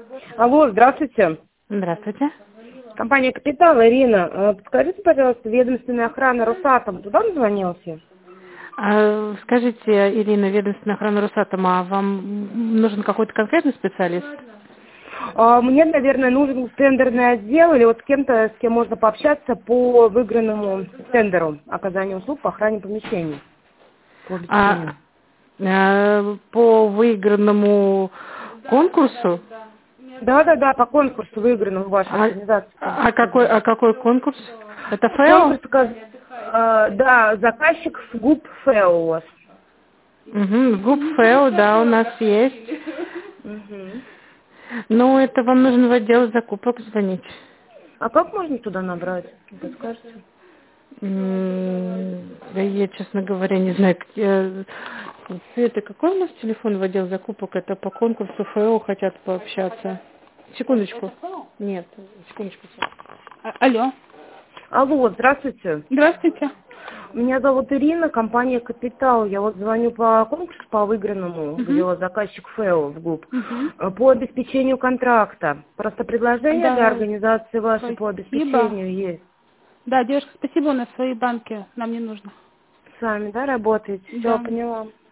Алло, здравствуйте. Здравствуйте. Компания «Капитал», Ирина. Подскажите, пожалуйста, ведомственная охрана Росатом туда дозвонился? Скажите, Ирина, ведомственная охрана Росатома, а вам нужен какой-то конкретный специалист? Мне, наверное, нужен тендерный отдел или вот с кем-то, с кем можно пообщаться по выигранному тендеру оказания услуг по охране помещений. По обеспечению. По выигранному конкурсу? Да, по конкурсу выигранному в вашей организации. Какой конкурс? Это ФЭО? Конкурс, да, заказчик в ГУП ФЭО у вас. Угу, ГУП ФЭО, да, у нас есть. Угу. Ну, это вам нужно в отдел закупок звонить. А как можно туда набрать? Не подскажете? Да я, честно говоря, не знаю. Света, какой у нас телефон в отдел закупок? Это по конкурсу ФЭО хотят пообщаться. Секундочку. Нет, секундочку. Алло. Алло, здравствуйте. Здравствуйте. Меня зовут Ирина, компания «Капитал». Я вот звоню по конкурсу по выигранному, где у вас заказчик ФЭО в ГУП, по обеспечению контракта. Просто предложение для Да, организации вашей по спасибо. обеспечению есть. Да, девушка, спасибо, у нас свои банки, нам не нужно. С вами, да, работаете? Все, Да. поняла.